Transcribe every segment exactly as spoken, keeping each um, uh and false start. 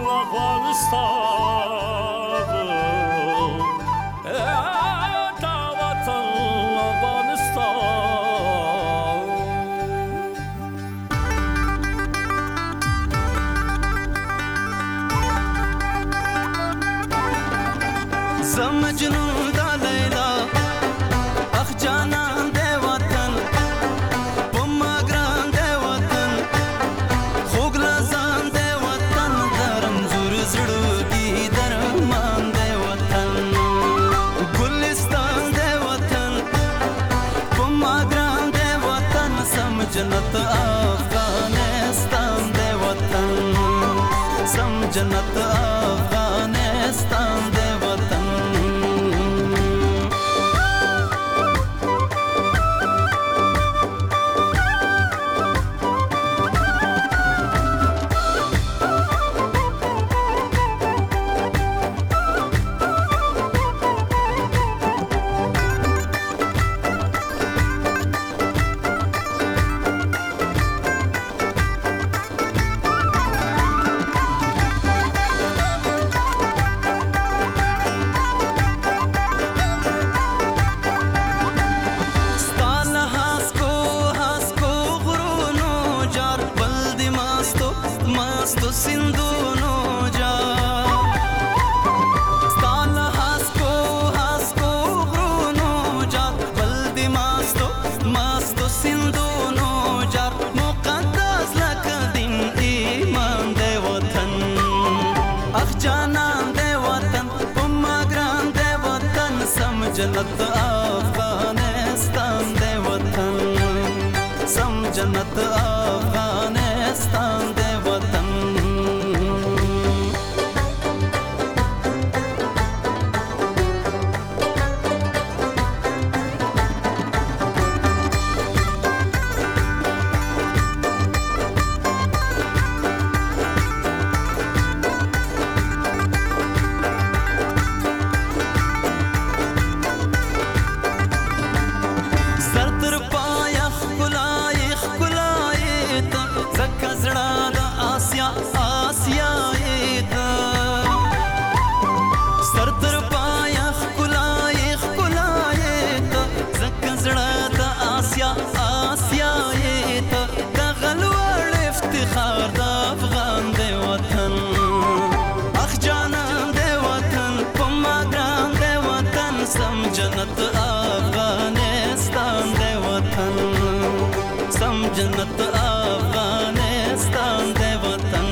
مجنون دا لیلا اخ جانان دے وطن پما گران دے وطن خوگ لزان دے وطن درم زور زڑوگی درمان دے وطن گلستان دے وطن پما گران دے وطن سم جنت افغانستان دے وطن سم جنت افغانستان دے وطن मस्त सिंधुनो जा स्ताल हास्को हास्को ग्रुनो जा बल्दी मस्तो मस्तो सिंधुनो जा मुकद्दस लक दिन ईमान दे वतन अख जानान दे वतन उम्मा ग्राम दे वतन सम जन्नत अफगानिस्तान दे वतन सम जन्नत अफगानिस्तान दे वतन आसिया एता सरतर पाया खुलाए खुलाए ता जकजड़ा दा आसिया आसिया एता दगलवाड़ इफ्तिखार दा अफगान दे वतन अख जानान दे वतन पम्मा ग्राम दे वतन सम जन्नत अफगानिस्तान दे वतन सम जन्नत अफगानिस्तान दे वतन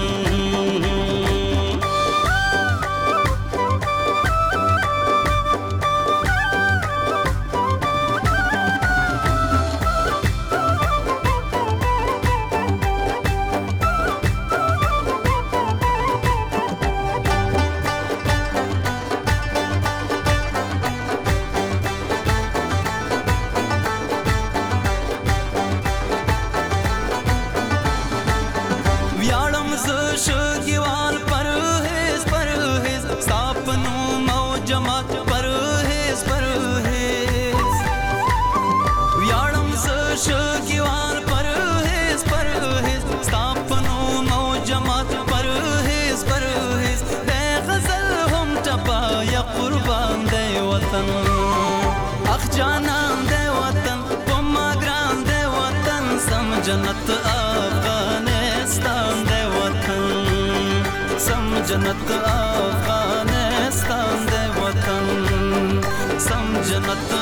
शोगिवाल परहेज परहेज सापनो मौजमात परहेज परहेज व्याड़म शोगिवाल परहेज परहेज सापनो मौजमात परहेज परहेज दे गजल हम टपाया कुर्बान दे वतन अख जानान दे वतन पम्मा ग्राम दे वतन सम जन्नत अफगानिस्तान दे वतन सम जन्नत अफगानिस्तान दे वतन सम जन्नत